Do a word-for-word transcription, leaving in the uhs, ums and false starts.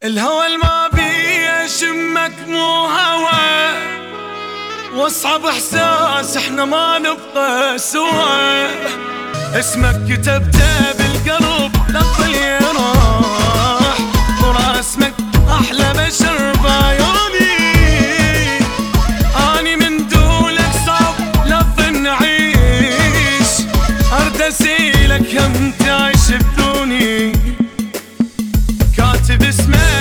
الهوى الما بي اشمك مو هوى، واصعب احساس احنا ما نبقى سوا. اسمك كتبته بالقلب للظل يروح، وراسمك احلى بشر بعيوني. اني من دولك صعب للظن نعيش، ارد اسيلك هم تعيش بدوني. كاتب اسمك